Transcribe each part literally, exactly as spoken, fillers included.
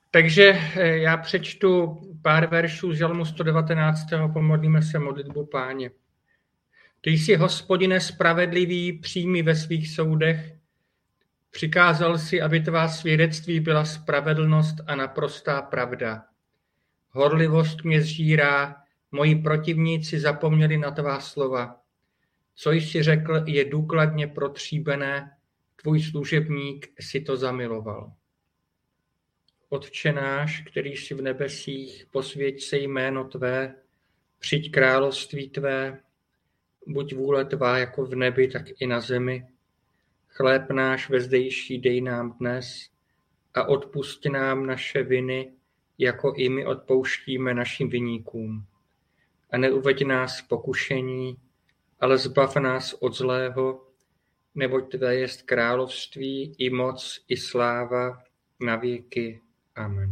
Takže já přečtu pár veršů z Žalmu sto devatenáct. Pomodlíme se modlitbu Páně. Ty jsi, Hospodine, spravedlivý, přímý ve svých soudech. Přikázal si, aby tvá svědectví byla spravedlnost a naprostá pravda. Horlivost mě zžírá, moji protivníci zapomněli na tvá slova. Co jsi řekl, je důkladně protříbené, tvůj služebník si to zamiloval. Otče náš, který jsi v nebesích, posvěť se jméno tvé, přijď království tvé, buď vůle tvá jako v nebi, tak i na zemi. Chléb náš vezdejší dej nám dnes a odpusť nám naše viny, jako i my odpouštíme našim viníkům. A neuveď nás v pokušení, ale zbav nás od zlého, neboť tvé jest království, i moc, i sláva, na věky. Amen.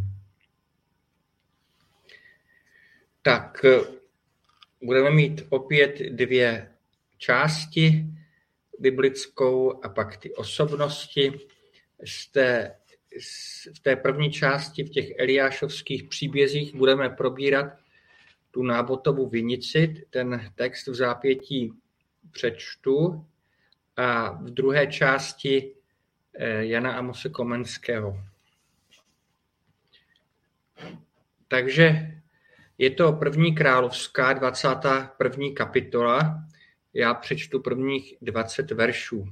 Tak, budeme mít opět dvě části, biblickou a pak ty osobnosti. Z té, v té první části, v těch Eliášovských příbězích, budeme probírat tu Nábotovu vinici. Ten text v zápětí přečtu. A v druhé části Jana Amose Komenského. Takže je to první královská, dvacátá první kapitola. Já přečtu prvních dvacet veršů.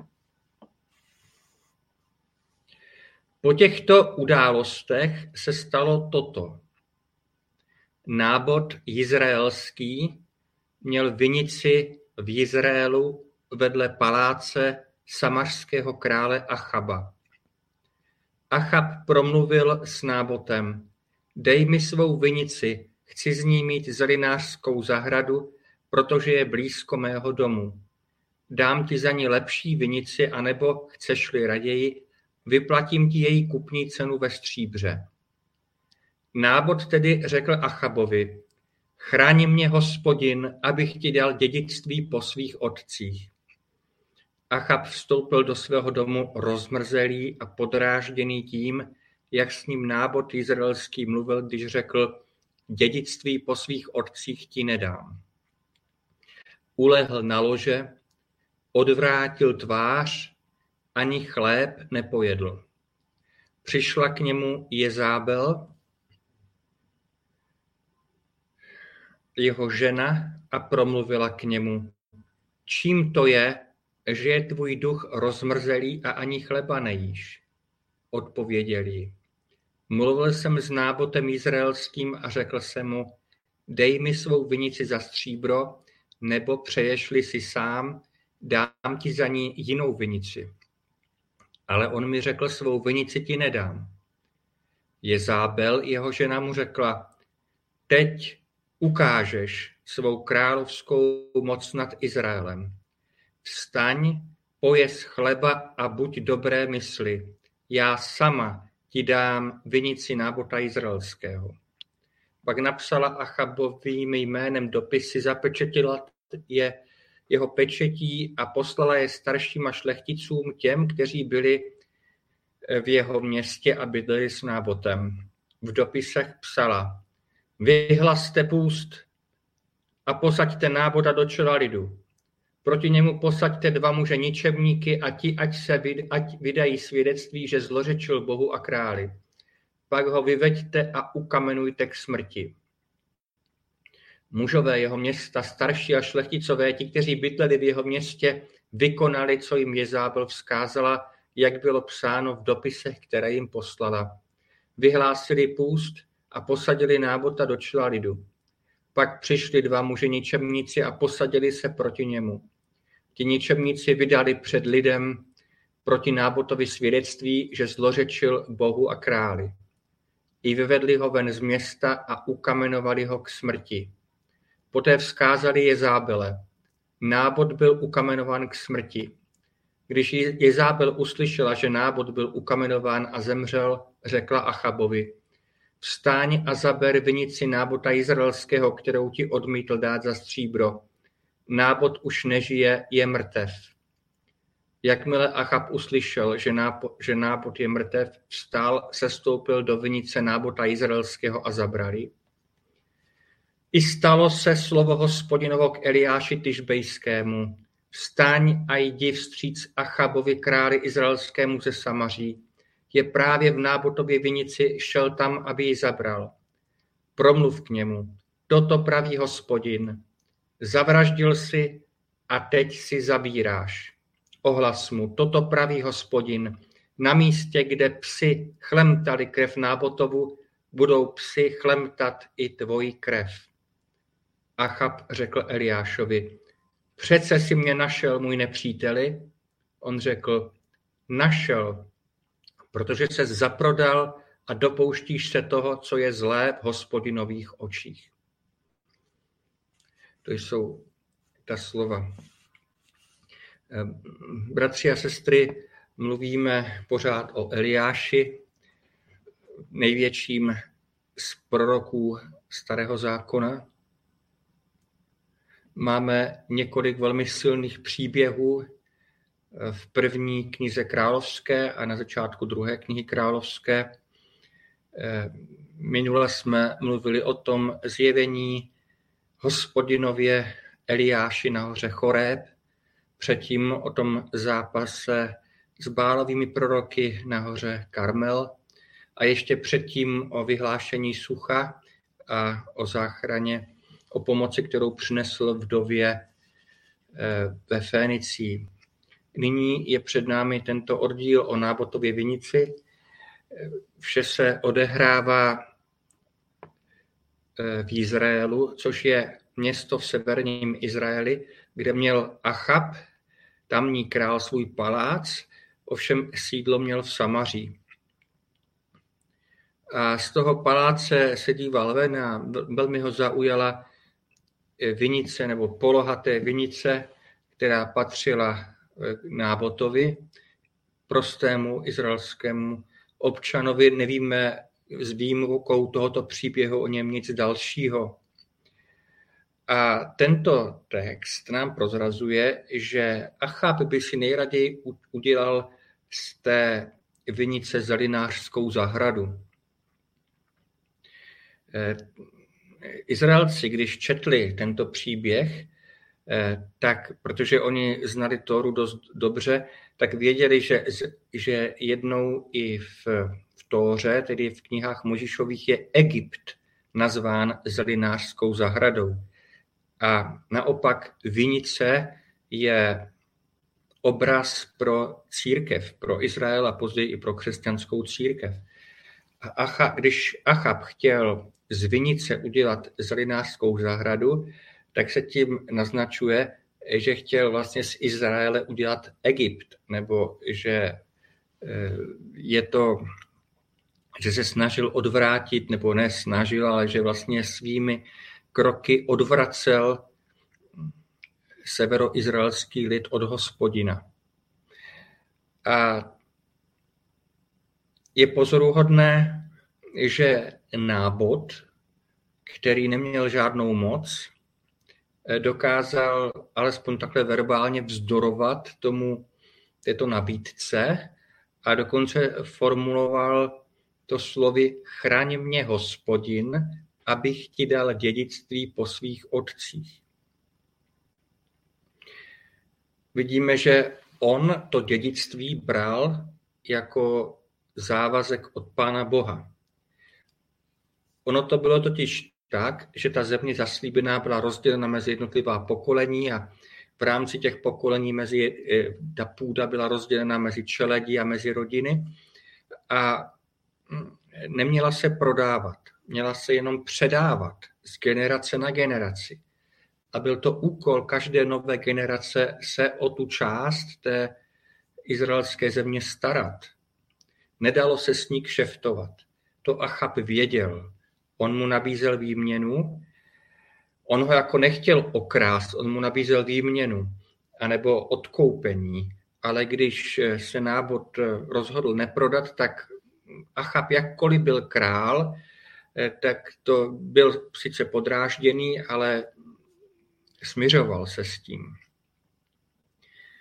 Po těchto událostech se stalo toto. Nábot jizraelský měl vinici v Jizraelu vedle paláce samařského krále Achaba. Achab promluvil s Nábotem: Dej mi svou vinici, chci z ní mít zelinářskou zahradu, protože je blízko mého domu. Dám ti za ní lepší vinici, anebo, chceš-li raději, vyplatím ti její kupní cenu ve stříbře. Nábot tedy řekl Achabovi: Chráň mě, Hospodin, abych ti dal dědictví po svých otcích. Achab vstoupil do svého domu rozmrzelý a podrážděný tím, jak s ním Nábot jizraelský mluvil, když řekl: Dědictví po svých otcích ti nedám. Ulehl na lože, odvrátil tvář, ani chléb nepojedl. Přišla k němu Jezábel, jeho žena, a promluvila k němu: Čím to je, že je tvůj duch rozmrzelý a ani chleba nejíš? Odpověděl jí: Mluvil jsem s Nábotem jizraelským a řekl jsem mu: Dej mi svou vinici za stříbro, nebo přeješ-li si sám, dám ti za ní jinou vinici. Ale on mi řekl: Svou vinici ti nedám. Jezábel, jeho žena, mu řekla: Teď ukážeš svou královskou moc nad Izraelem. Vstaň, pojez chleba a buď dobré mysli. Já sama ti dám vinici Nábota jizraelského. Pak napsala Achabovým jménem dopisy, zapečetila je jeho pečetí a poslala je starším a šlechticům, těm, kteří byli v jeho městě a bydleli s Nábotem. V dopisech psala: Vyhlaste půst a posaďte Nábota do čela lidu. Proti němu posaďte dva muže ničemníky a ti, ať se vid, ať vydají svědectví, že zlořečil Bohu a králi. Pak ho vyveďte a ukamenujte k smrti. Mužové jeho města, starší a šlechticové, ti, kteří bydleli v jeho městě, vykonali, co jim Jezábel vzkázala, jak bylo psáno v dopisech, které jim poslala. Vyhlásili půst a posadili Nábota do čela lidu. Pak přišli dva muži ničemníci a posadili se proti němu. Ti ničemníci vydali před lidem proti Nábotovi svědectví, že zlořečil Bohu a králi. I vyvedli ho ven z města a ukamenovali ho k smrti. Poté vzkázali Jezábele: Nábot byl ukamenován k smrti. Když Jezábel uslyšela, že Nábot byl ukamenován a zemřel, řekla Achabovi: Vstáň a zaber vinici Nábota jizraelského, kterou ti odmítl dát za stříbro. Nábot už nežije, je mrtev. Jakmile Achab uslyšel, že, nápo, že Nábot je mrtev, vstal, sestoupil do vinice Nábota izraelského a zabrali. I stalo se slovo Hospodinovo k Eliáši Tišbejskému. Vstaň a jdi vstříc Achabovi králi izraelskému ze Samaří. Je právě v Nábotově vinici, šel tam, aby ji zabral. Promluv k němu. Toto praví Hospodin. Zavraždil si a teď si zabíráš. Ohlas mu. Toto praví Hospodin. Na místě, kde psi chlemtali krev Nábotovu, budou psi chlemtat i tvoji krev. Achab řekl Eliášovi, přece si mě našel, můj nepříteli? On řekl, našel, protože se zaprodal a dopouštíš se toho, co je zlé v Hospodinových očích. To jsou ta slova. Bratři a sestry, mluvíme pořád o Eliáši, největším z proroků Starého zákona. Máme několik velmi silných příběhů v první knize královské a na začátku druhé knihy královské. Minule jsme mluvili o tom zjevení Hospodinově Eliáši na hoře Choreb, předtím o tom zápase s Bálovými proroky na hoře Karmel a ještě předtím o vyhlášení sucha a o záchraně, o pomoci, kterou přinesl vdově ve Fénicii. Nyní je před námi tento oddíl o Nábotově vinici. Vše se odehrává v Izraelu, což je město v severním Izraeli, kde měl Achab, tamní král, svůj palác, ovšem sídlo měl v Samaří. A z toho paláce se díval ven a velmi ho zaujala vinice nebo poloha té vinice, která patřila Nábotovi, prostému izraelskému občanovi. Nevíme s výjimkou tohoto příběhu o něm nic dalšího. A tento text nám prozrazuje, že Achab by si nejraději udělal z té vinice zelinářskou zahradu. Izraelci, když četli tento příběh, tak, protože oni znali Tóru dost dobře, tak věděli, že, že jednou i v, v Tóře, tedy v knihách Mojžíšových, je Egypt nazván zelinářskou zahradou. A naopak vinice je obraz pro církev, pro Izrael a později i pro křesťanskou církev. A Acha, když Achab chtěl z vinice udělat zelinářskou zahradu, tak se tím naznačuje, že chtěl vlastně z Izraele udělat Egypt, nebo že je to, že se snažil odvrátit, nebo ne snažil, ale že vlastně svými kroky odvracel severoizraelský lid od Hospodina. A je pozoruhodné, že Nábot, který neměl žádnou moc, dokázal alespoň takhle verbálně vzdorovat tomu této nabídce a dokonce formuloval to slovy chraň mě Hospodin, abych ti dal dědictví po svých otcích. Vidíme, že on to dědictví bral jako závazek od Pána Boha. Ono to bylo totiž tak, že ta země zaslíbená byla rozdělena mezi jednotlivá pokolení a v rámci těch pokolení mezi, ta půda byla rozdělena mezi čeledi a mezi rodiny a neměla se prodávat, měla se jenom předávat z generace na generaci. A byl to úkol každé nové generace se o tu část té izraelské země starat. Nedalo se s ní kšeftovat. To Achab věděl. On mu nabízel výměnu, on ho jako nechtěl okrást, on mu nabízel výměnu, anebo odkoupení, ale když se Nábot rozhodl neprodat, tak Achab jakkoliv byl král, tak to byl sice podrážděný, ale smiřoval se s tím.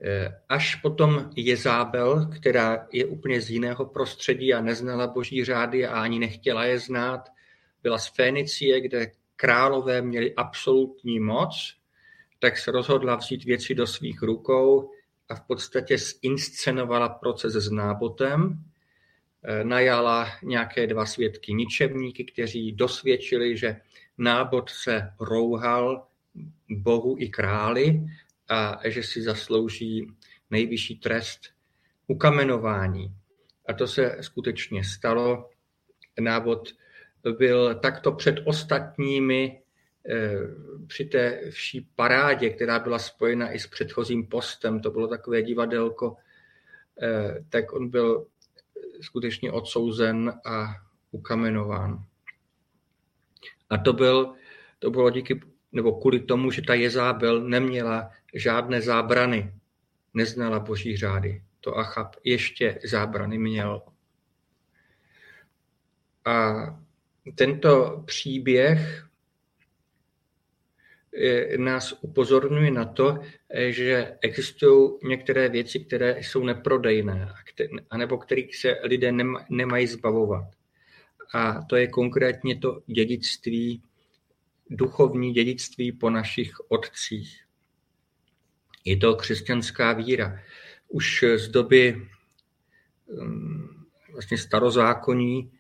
Až potom Jezábel, která je úplně z jiného prostředí a neznala boží řády a ani nechtěla je znát, byla z Fénicie, kde králové měli absolutní moc, tak se rozhodla vzít věci do svých rukou a v podstatě zinscenovala proces s Nábotem. Najala nějaké dva svědky ničebníky, kteří dosvědčili, že Nábot se rouhal Bohu i králi a že si zaslouží nejvyšší trest ukamenování. A to se skutečně stalo. Nábot byl takto před ostatními při té vší parádě, která byla spojena i s předchozím postem, to bylo takové divadelko, tak on byl skutečně odsouzen a ukamenován. A to, byl, to bylo díky, nebo kvůli tomu, že ta Jezábel neměla žádné zábrany, neznala boží řády. To Achab ještě zábrany měl. A tento příběh nás upozorňuje na to, že existují některé věci, které jsou neprodejné, anebo kterých se lidé nemají zbavovat. A to je konkrétně to dědictví, duchovní dědictví po našich otcích. Je to křesťanská víra. Už z doby vlastně starozákonní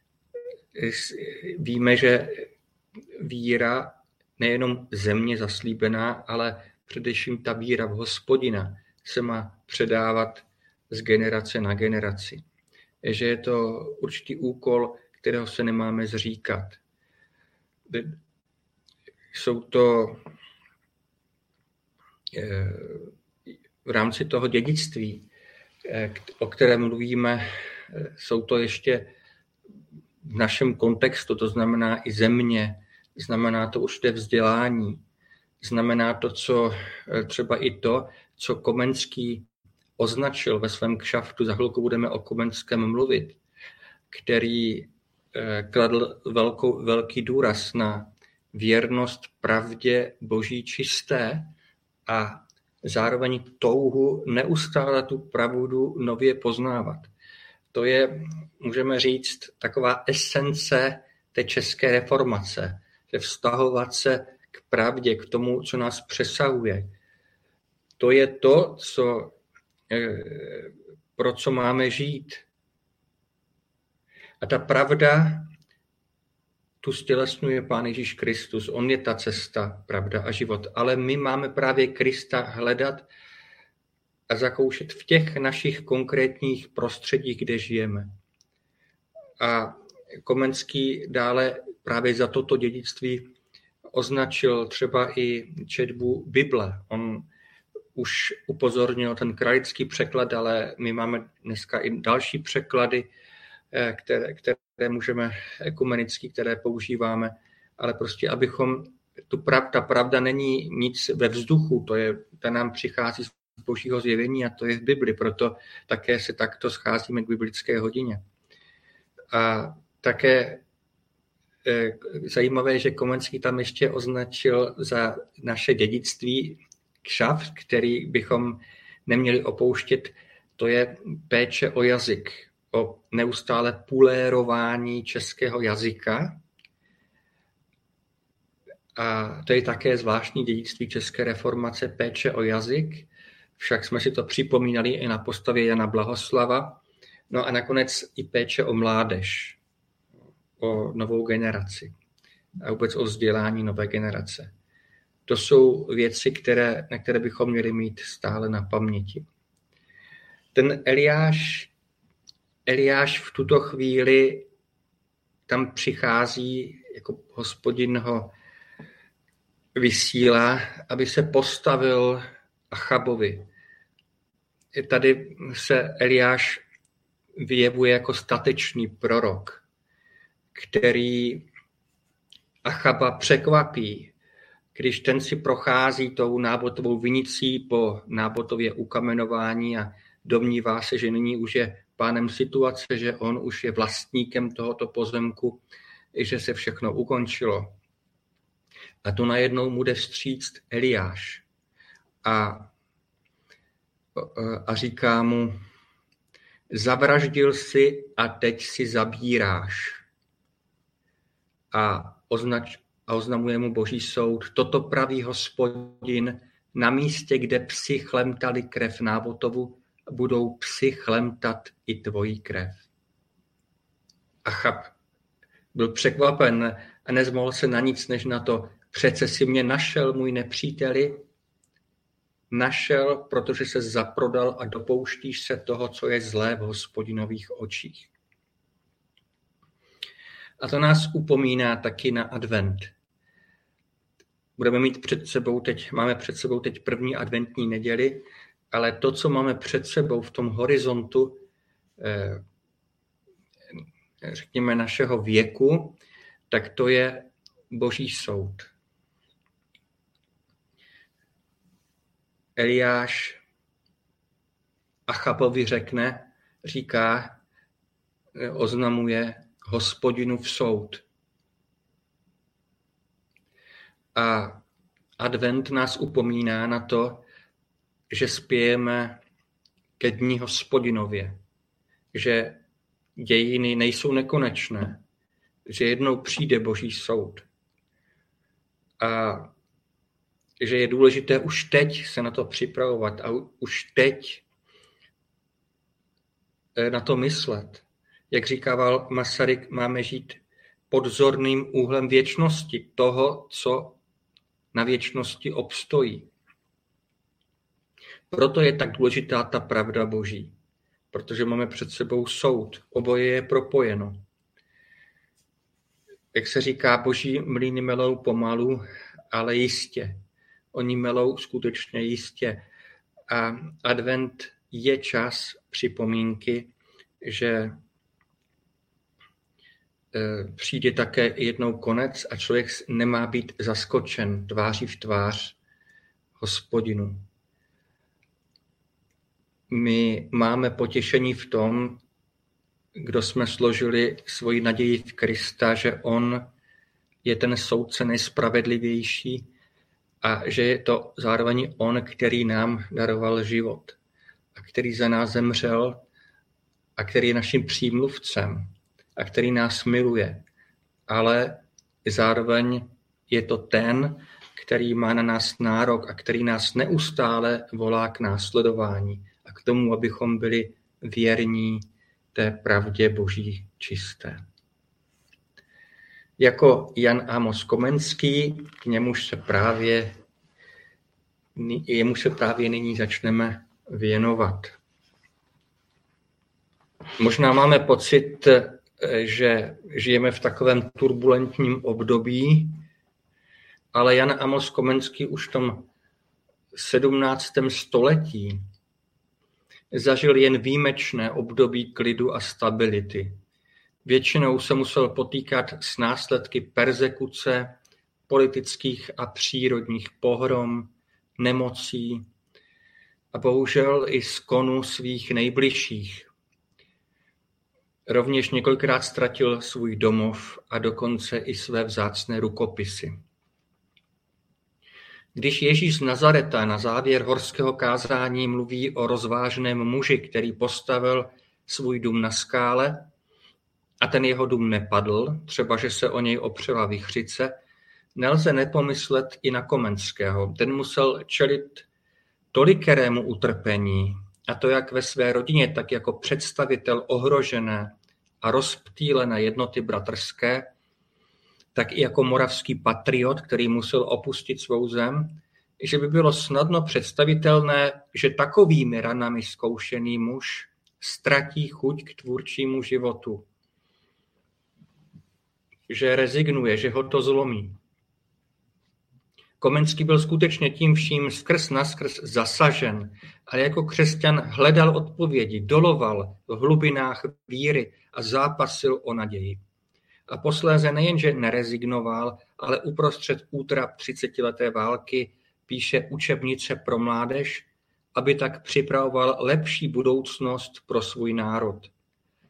víme, že víra nejenom země zaslíbená, ale především ta víra v Hospodina se má předávat z generace na generaci. Že je to určitý úkol, kterého se nemáme zříkat. Jsou to v rámci toho dědictví, o kterém mluvíme, jsou to ještě v našem kontextu, to znamená i země, znamená to určité vzdělání, znamená to, co třeba i to, co Komenský označil ve svém kšaftu, za chvilku budeme o Komenském mluvit, který kladl velkou, velký důraz na věrnost pravdě boží čisté a zároveň touhu neustále tu pravdu nově poznávat. To je, můžeme říct, taková esence té české reformace, že vztahovat se k pravdě, k tomu, co nás přesahuje. To je to, co, pro co máme žít. A ta pravda tu stělesňuje Pán Ježíš Kristus. On je ta cesta, pravda a život. Ale my máme právě Krista hledat a zakoušet v těch našich konkrétních prostředích, kde žijeme. A Komenský dále právě za toto dědictví označil třeba i četbu Bible. On už upozornil ten kralický překlad, ale my máme dneska i další překlady, které, které můžeme ekumenicky, které používáme, ale prostě abychom, tu pravda, ta pravda není nic ve vzduchu, to je, ta nám přichází z božího zjevení a to je v Bibli, proto také se takto scházíme k biblické hodině. A také e, zajímavé, že Komenský tam ještě označil za naše dědictví kšaft, který bychom neměli opouštět, to je péče o jazyk, o neustále pulérování českého jazyka. A to je také zvláštní dědictví české reformace, péče o jazyk. Však jsme si to připomínali i na postavě Jana Blahoslava. No a nakonec i péče o mládež, o novou generaci a vůbec o vzdělání nové generace. To jsou věci, které, na které bychom měli mít stále na paměti. Ten Eliáš, Eliáš v tuto chvíli tam přichází, jako Hospodin ho vysílá, aby se postavil Achabovi. Tady se Eliáš vyjevuje jako statečný prorok, který Achaba překvapí, když ten si prochází tou Nábotovou vinicí po Nábotově ukamenování a domnívá se, že nyní už je pánem situace, že on už je vlastníkem tohoto pozemku, že se všechno ukončilo. A tu najednou mu jde vstříct Eliáš. A a říká mu, zavraždil jsi a teď si zabíráš. A, označ, a oznamuje mu Boží soud, toto praví Hospodin, na místě, kde psi chlemtali krev Nábotovu, budou psi chlemtat i tvoji krev. Achab byl překvapen a nezmohl se na nic než na to, přece si mě našel, můj nepříteli, našel, protože se zaprodal a dopouštíš se toho, co je zlé v Hospodinových očích. A to nás upomíná taky na advent. Budeme mít před sebou teď, máme před sebou teď první adventní neděli, ale to, co máme před sebou v tom horizontu, řekněme, našeho věku, tak to je Boží soud. Eliáš Achabovi řekne, říká, oznamuje Hospodinův soud. A advent nás upomíná na to, že spějeme ke dní Hospodinově, že dějiny nejsou nekonečné, že jednou přijde Boží soud. A že je důležité už teď se na to připravovat a už teď na to myslet. Jak říkával Masaryk, máme žít pod zorným úhlem věčnosti, toho, co na věčnosti obstojí. Proto je tak důležitá ta pravda Boží, protože máme před sebou soud, oboje je propojeno. Jak se říká, Boží mlýny melou pomalu, ale jistě. Oni melou skutečně jistě. A advent je čas připomínky, že přijde také jednou konec a člověk nemá být zaskočen tváří v tvář Hospodinu. My máme potěšení v tom, kdo jsme složili svoji naději v Krista, že on je ten soudce nejspravedlivější a že je to zároveň on, který nám daroval život a který za nás zemřel a který je naším přímluvcem a který nás miluje. Ale zároveň je to ten, který má na nás nárok a který nás neustále volá k následování a k tomu, abychom byli věrní té pravdě Boží čisté. Jako Jan Amos Komenský, k němuž se právě, jemu se právě nyní začneme věnovat. Možná máme pocit, že žijeme v takovém turbulentním období, ale Jan Amos Komenský už v tom sedmnáctém století zažil jen výjimečné období klidu a stability. Většinou se musel potýkat s následky perzekuce, politických a přírodních pohrom, nemocí a bohužel i skonu svých nejbližších. Rovněž několikrát ztratil svůj domov a dokonce i své vzácné rukopisy. Když Ježíš z Nazareta na závěr horského kázání mluví o rozvážném muži, který postavil svůj dům na skále a ten jeho dům nepadl, třeba že se o něj opřela vichřice, nelze nepomyslet i na Komenského. Ten musel čelit tolikerému utrpení, a to jak ve své rodině, tak jako představitel ohrožené a rozptýlené jednoty bratrské, tak i jako moravský patriot, který musel opustit svou zem, že by bylo snadno představitelné, že takovými ranami zkoušený muž ztratí chuť k tvůrčímu životu, že rezignuje, že ho to zlomí. Komenský byl skutečně tím vším skrz naskrz zasažen, ale jako křesťan hledal odpovědi, doloval v hlubinách víry a zápasil o naději. A posléze nejenže nerezignoval, ale uprostřed útrap třicetileté války píše učebnice pro mládež, aby tak připravoval lepší budoucnost pro svůj národ.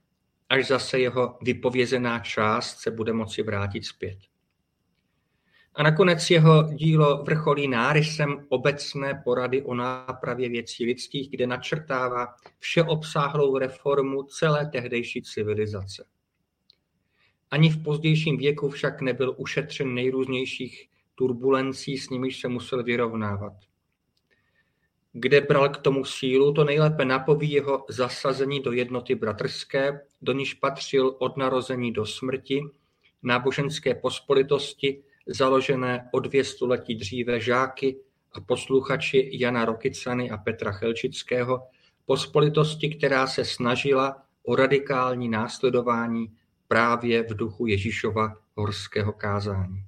Až zase jeho vypovězená část se bude moci vrátit zpět. A nakonec jeho dílo vrcholí nárysem obecné porady o nápravě věcí lidských, kde načrtává všeobsáhlou reformu celé tehdejší civilizace. Ani v pozdějším věku však nebyl ušetřen nejrůznějších turbulencí, s nimiž se musel vyrovnávat. Kde bral k tomu sílu, to nejlépe napoví jeho zasazení do jednoty bratrské, do níž patřil od narození do smrti, náboženské pospolitosti, založené o dvě století dříve žáky a posluchači Jana Rokycany a Petra Chelčického, pospolitosti, která se snažila o radikální následování právě v duchu Ježíšova horského kázání.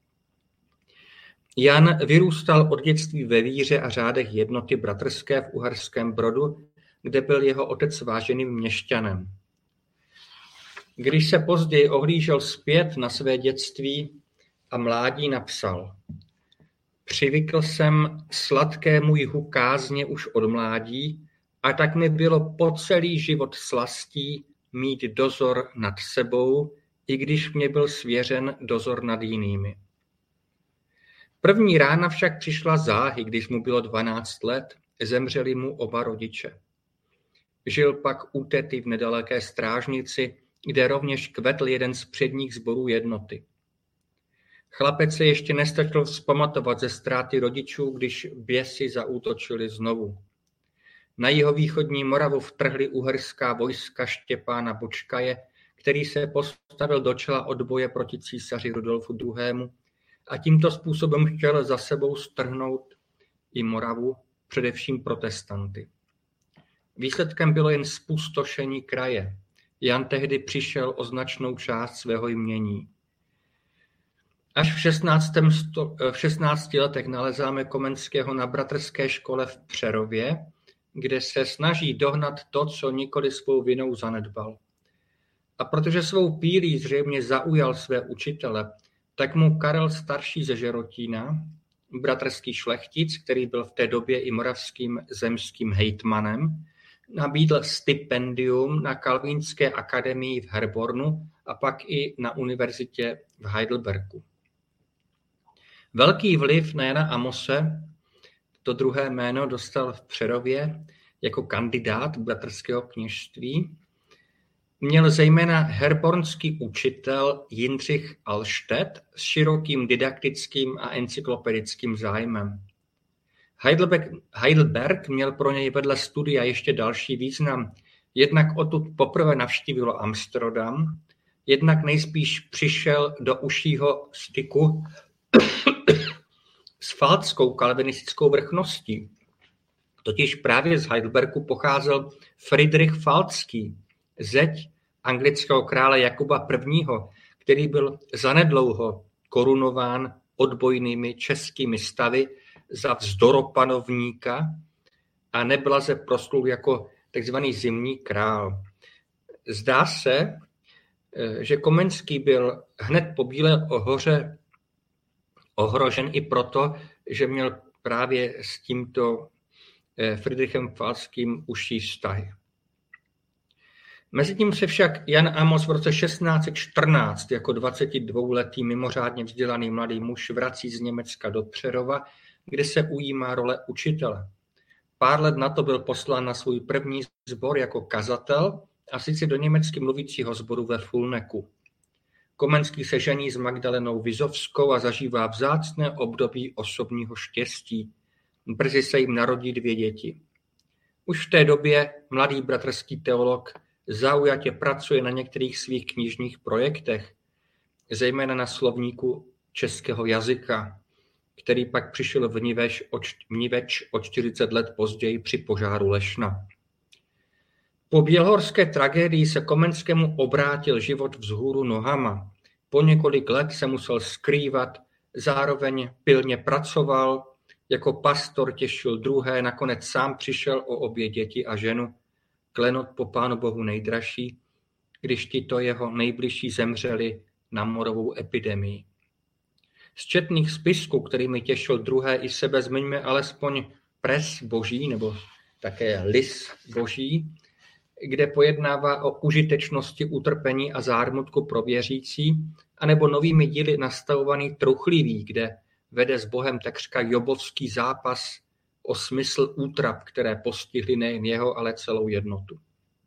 Jan vyrůstal od dětství ve víře a řádech jednoty bratrské v Uherském Brodu, kde byl jeho otec váženým měšťanem. Když se později ohlížel zpět na své dětství a mládí, napsal: Přivykl jsem sladkému jihu kázně už od mládí, a tak mi bylo po celý život slastí mít dozor nad sebou, i když mě byl svěřen dozor nad jinými. První rána však přišla záhy, když mu bylo dvanáct let, zemřeli mu oba rodiče. Žil pak u tety v nedaleké Strážnici, kde rovněž kvetl jeden z předních sborů jednoty. Chlapec se ještě nestačil vzpamatovat ze ztráty rodičů, když běsi zaútočili znovu. Na jihovýchodní Moravu vtrhli uherská vojska Štěpána Bočkaje, který se postavil do čela odboje proti císaři Rudolfu druhému. A tímto způsobem chtěl za sebou strhnout i Moravu, především protestanty. Výsledkem bylo jen zpustošení kraje. Jan tehdy přišel o značnou část svého jmění. Až v, šestnáctém sto, v šestnácti letech nalezáme Komenského na bratrské škole v Přerově, kde se snaží dohnat to, co nikoli svou vinou zanedbal. A protože svou pílí zřejmě zaujal své učitele, tak mu Karel starší ze Žerotína, bratrský šlechtic, který byl v té době i moravským zemským hejtmanem, nabídl stipendium na Kalvínské akademii v Herbornu a pak i na univerzitě v Heidelbergu. Velký vliv na Jana Amose, to druhé jméno, dostal v Přerově jako kandidát bratrského kněžství. Měl zejména herbornský učitel Jindřich Alštett s širokým didaktickým a encyklopedickým zájmem. Heidelberg, Heidelberg měl pro něj vedle studia ještě další význam. Jednak odtud poprvé navštívil Amsterdam, jednak nejspíš přišel do užšího styku s faltskou kalvinistickou vrchností. Totiž právě z Heidelbergu pocházel Friedrich Faltský, zeď anglického krále Jakuba I., který byl zanedlouho korunován odbojnými českými stavy za vzdoropanovníka a neblaze proslul jako tzv. Zimní král. Zdá se, že Komenský byl hned po Bílé hoře ohrožen i proto, že měl právě s tímto Friedrichem Faltským užší vztahy. Mezitím se však Jan Amos v roce šestnáct set čtrnáct jako dvacetidvouletý mimořádně vzdělaný mladý muž vrací z Německa do Přerova, kde se ujímá role učitele. Pár let na to byl poslán na svůj první sbor jako kazatel, a sice do německy mluvícího sboru ve Fulneku. Komenský se žení s Magdalenou Vizovskou a zažívá vzácné období osobního štěstí. Brzy se jim narodí dvě děti. Už v té době mladý bratrský teolog zaujatě pracuje na některých svých knižních projektech, zejména na slovníku českého jazyka, který pak přišel v Niveč o, Niveč o čtyřicet let později při požáru Lešna. Po bělohorské tragédii se Komenskému obrátil život vzhůru nohama. Po několik let se musel skrývat, zároveň pilně pracoval, jako pastor těšil druhé, nakonec sám přišel o obě děti a ženu, klenot po Pánu Bohu nejdražší, když tito jeho nejbližší zemřeli na morovou epidemii. Z četných spisků, kterými těšil druhé i sebe, zmiňme alespoň Pres boží, nebo také Lis boží, kde pojednává o užitečnosti utrpení a zármutku pro věřící, anebo novými díly nastavovaný Truchlivý, kde vede s Bohem takřka jobovský zápas o smysl útrap, které postihly nejen jeho, ale celou jednotu.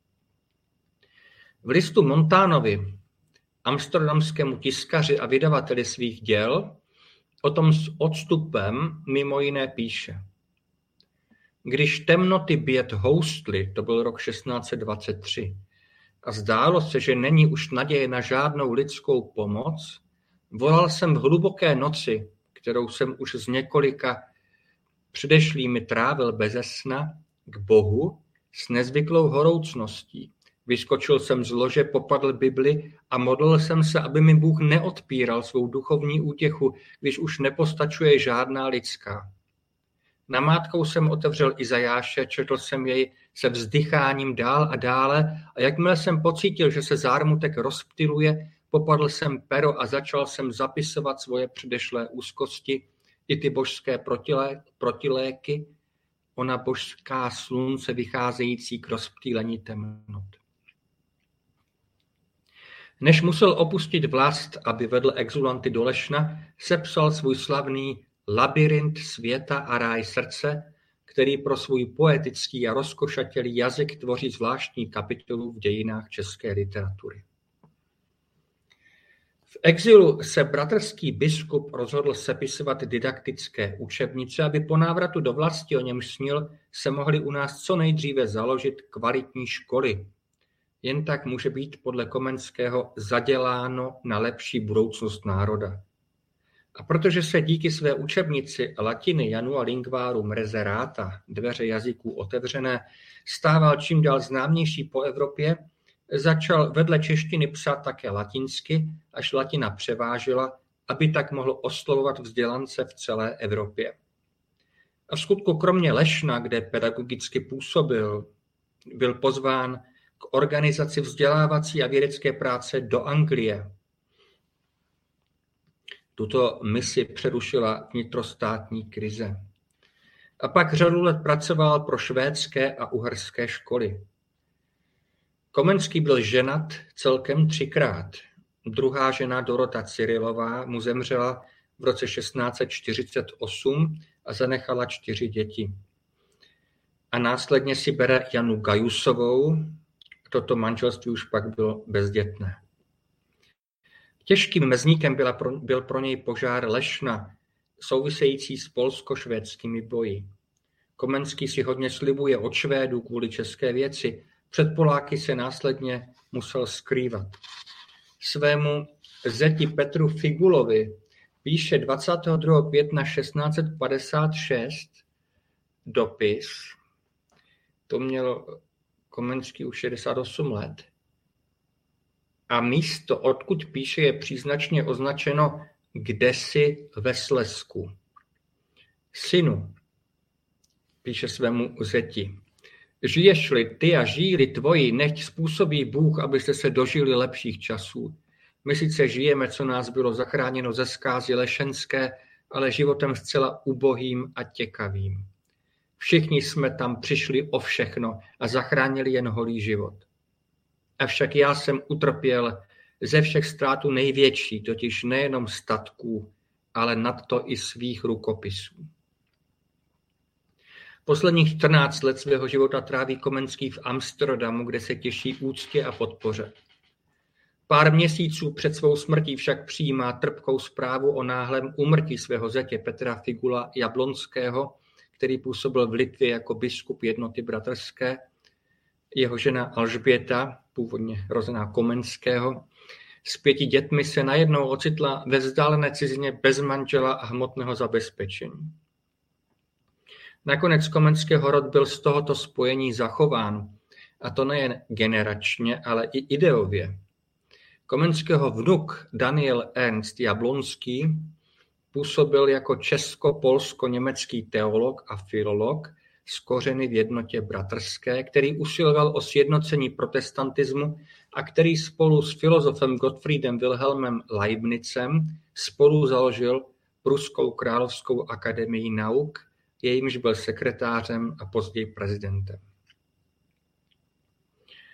V listu Montánovi, amsterdamskému tiskaři a vydavateli svých děl, o tom s odstupem mimo jiné píše. Když temnoty běd houstly, to byl rok šestnáct set dvacet tři, a zdálo se, že není už naděje na žádnou lidskou pomoc, volal jsem v hluboké noci, kterou jsem už z několika předešlými trávil beze sna, k Bohu s nezvyklou horoucností. Vyskočil jsem z lože, popadl Bibli a modlil jsem se, aby mi Bůh neodpíral svou duchovní útěchu, když už nepostačuje žádná lidská. Namátkou jsem otevřel Izajáše, četl jsem jej se vzdycháním dál a dále a jakmile jsem pocítil, že se zármutek rozptyluje, popadl jsem pero a začal jsem zapisovat svoje předešlé úzkosti, i ty božské protilé, protiléky, ona božská slunce vycházející k rozptýlení temnot. Než musel opustit vlast, aby vedl exulanty do Lešna, sepsal svůj slavný Labyrint světa a ráj srdce, který pro svůj poetický a rozkošatělý jazyk tvoří zvláštní kapitolu v dějinách české literatury. V exilu se bratrský biskup rozhodl sepisovat didaktické učebnice, aby po návratu do vlasti, o němž snil, se mohly u nás co nejdříve založit kvalitní školy. Jen tak může být podle Komenského zaděláno na lepší budoucnost národa. A protože se díky své učebnici latiny Janua Linguarum Reserata, dveře jazyků otevřené, stával čím dál známější po Evropě, začal vedle češtiny psát také latinsky, až latina převážila, aby tak mohl oslovovat vzdělance v celé Evropě. A v skutku kromě Lešna, kde pedagogicky působil, byl pozván k organizaci vzdělávací a vědecké práce do Anglie. Tuto misi přerušila vnitrostátní krize. A pak řadu let pracoval pro švédské a uherské školy. Komenský byl ženat celkem třikrát. Druhá žena Dorota Cyrilová mu zemřela v roce šestnáct set čtyřicet osm a zanechala čtyři děti. A následně si bere Janu Gajusovou. Toto manželství už pak bylo bezdětné. Těžkým mezníkem byla pro, byl pro něj požár Lešna, související s polsko-švédskými boji. Komenský si hodně slibuje od Švédů kvůli české věci, před Poláky se následně musel skrývat. Svému zeti Petru Figulovi píše dvacátého druhého května šestnáct set padesát šest dopis, to měl Komenský už šedesát osm let, a místo, odkud píše, je příznačně označeno kdesi ve Slezsku. Synu, píše svému zeti, žiješ-li ty a žijí-li tvoji, nechť způsobí Bůh, abyste se dožili lepších časů. My sice žijeme, co nás bylo zachráněno ze zkázy lešenské, ale životem zcela ubohým a těkavým. Všichni jsme tam přišli o všechno a zachránili jen holý život. Avšak já jsem utrpěl ze všech ztrátů největší, totiž nejenom statků, ale nadto i svých rukopisů. Posledních čtrnáct let svého života tráví Komenský v Amsterdamu, kde se těší úctě a podpoře. Pár měsíců před svou smrtí však přijímá trpkou zprávu o náhlém úmrtí svého zetě Petra Figula Jablonského, který působil v Litvě jako biskup jednoty bratrské. Jeho žena Alžběta, původně rozená Komenského, s pěti dětmi se najednou ocitla ve vzdálené cizině bez manžela a hmotného zabezpečení. Nakonec Komenského rod byl z tohoto spojení zachován, a to nejen generačně, ale i ideově. Komenského vnuk Daniel Ernst Jablonský působil jako česko-polsko-německý teolog a filolog s kořeny v jednotě bratrské, který usiloval o sjednocení protestantismu a který spolu s filozofem Gottfriedem Wilhelmem Leibnicem spolu založil Pruskou královskou akademii nauk, jejímž byl sekretářem a později prezidentem.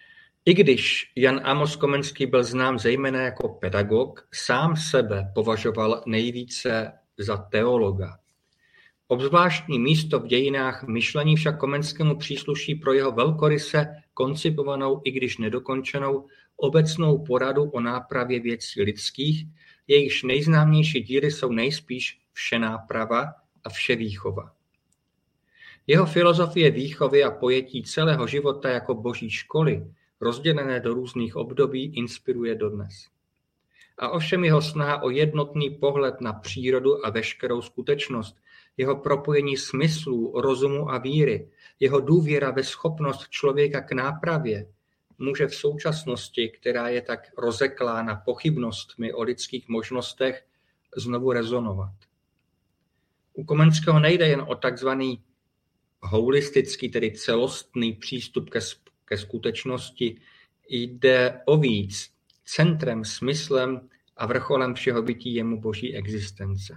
I když Jan Amos Komenský byl znám zejména jako pedagog, sám sebe považoval nejvíce za teologa. Obzvláštní místo v dějinách myšlení však Komenskému přísluší pro jeho velkoryse koncipovanou, i když nedokončenou, obecnou poradu o nápravě věcí lidských, jejichž nejznámější díly jsou nejspíš Všenáprava a Vševýchova. Jeho filozofie výchovy a pojetí celého života jako boží školy, rozdělené do různých období, inspiruje dodnes. A ovšem jeho snaha o jednotný pohled na přírodu a veškerou skutečnost, jeho propojení smyslů, rozumu a víry, jeho důvěra ve schopnost člověka k nápravě, může v současnosti, která je tak rozeklána pochybnostmi o lidských možnostech, znovu rezonovat. U Komenského nejde jen o takzvaný holistický, tedy celostný přístup ke, ke skutečnosti, jde o víc. Centrem, smyslem a vrcholem všeho bytí je mu boží existence.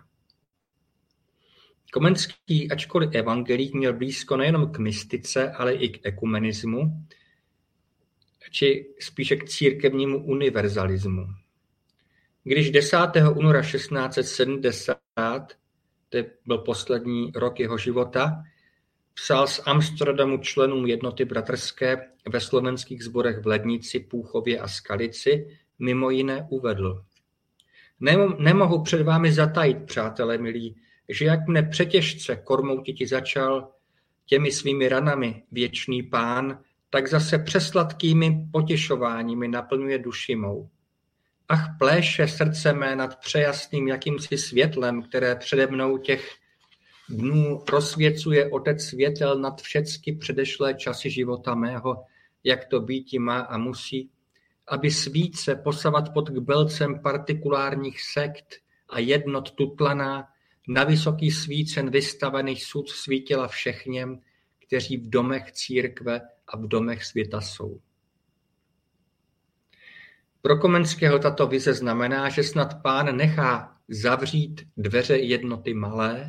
Komenský, ačkoliv evangelík, měl blízko nejenom k mystice, ale i k ekumenismu, či spíše k církevnímu univerzalismu. Když desátého února šestnáct set sedmdesát, to byl poslední rok jeho života, psal z Amsterdamu členům jednoty bratrské ve slovenských sborech v Lednici, Púchově a Skalici, mimo jiné uvedl: Nemohu před vámi zatajit, přátelé milí, že jak mne přetěžce kormoutiti začal těmi svými ranami věčný Pán, tak zase přesladkými potěšováními naplňuje duši mou. Ach, pléše srdce mé nad přejasným jakýmsi světlem, které přede mnou těch dnů rozsvěcuje Otec světel nad všecky předešlé časy života mého, jak to býti má a musí, aby svíce posavat pod kbelcem partikulárních sekt a jednot tutlaná, na vysoký svícen vystavených sud svítila všechněm, kteří v domech církve a v domech světa jsou. Pro Komenského tato vize znamená, že snad Pán nechá zavřít dveře jednoty malé,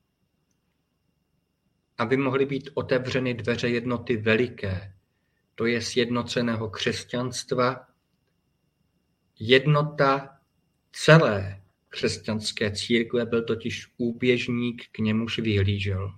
aby mohly být otevřeny dveře jednoty veliké, to je sjednoceného křesťanstva, jednota celé křesťanské církve byl totiž úběžník, k němuž vyhlížel.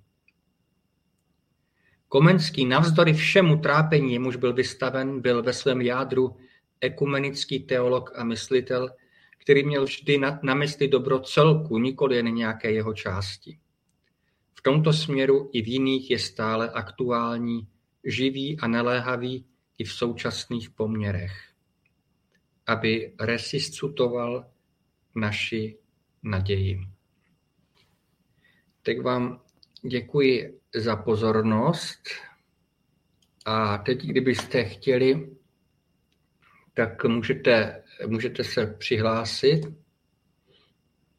Komenský navzdory všemu trápení, jemuž byl vystaven, byl ve svém jádru ekumenický teolog a myslitel, který měl vždy na, na mysli dobro celku, nikoli jen nějaké jeho části. V tomto směru i v jiných je stále aktuální, živý a naléhavý i v současných poměrech, aby resuscitoval naši naději. Tak vám děkuji za pozornost a teď, kdybyste chtěli, tak můžete, můžete se přihlásit.